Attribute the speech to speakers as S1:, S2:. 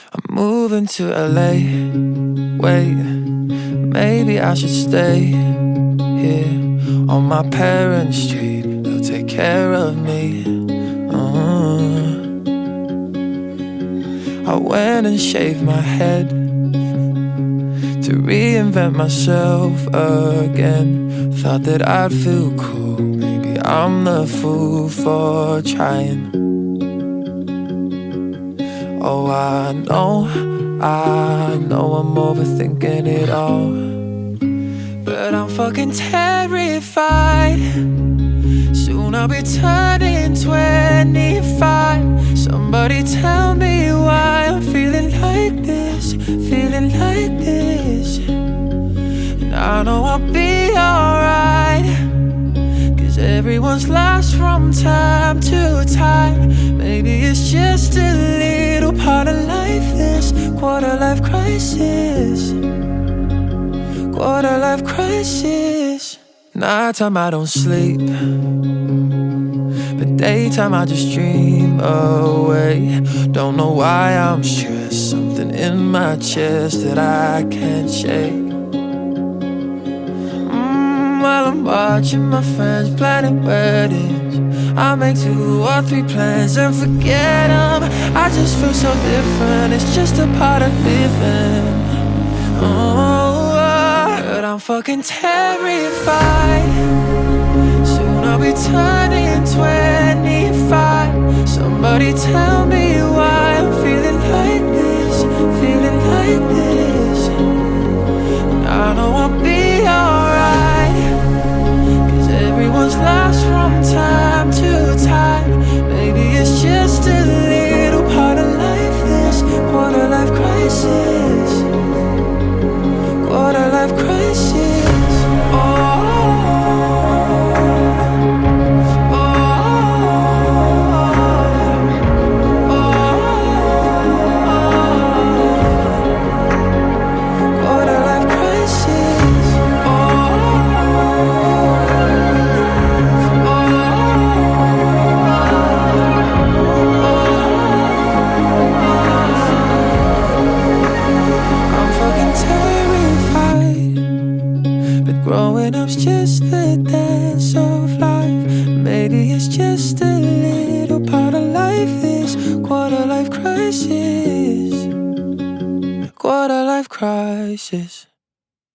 S1: I'm moving to LA. Wait, maybe I should stay here on my parents' street. They'll take care of me. I went and shaved my head to reinvent myself again. Thought that I'd feel cool. Maybe I'm the fool for trying. Oh, I know I'm overthinking it all, but I'm fucking terrified. Soon I'll be turning 25. Somebody tell me why I'm feeling like this, feeling like this. And I know I'll be alright, 'cause everyone's lost from time to time. Maybe it's just a little part of life, this quarter-life crisis. Quarter-life crisis. Nighttime I don't sleep, but daytime I just dream away. Don't know why I'm stressed, something in my chest that I can't shake. While I'm watching my friends planning weddings, I make 2 or 3 plans and forget them. I just feel so different, it's just a part of living. But I'm fucking terrified. Soon I'll be turning 25. Somebody tell me why I'm feeling like this, feeling like this. And I know I'll be alright, 'cause everyone's lost from time to time. Maybe it's just a little part of life, this quarter-life crisis. Quarter-life crisis. Quarter-life crisis. I'm fucking terrified, but growing up's just the dance of life. Maybe it's just a little part of life, this quarter-life crisis. Quarter-life crisis.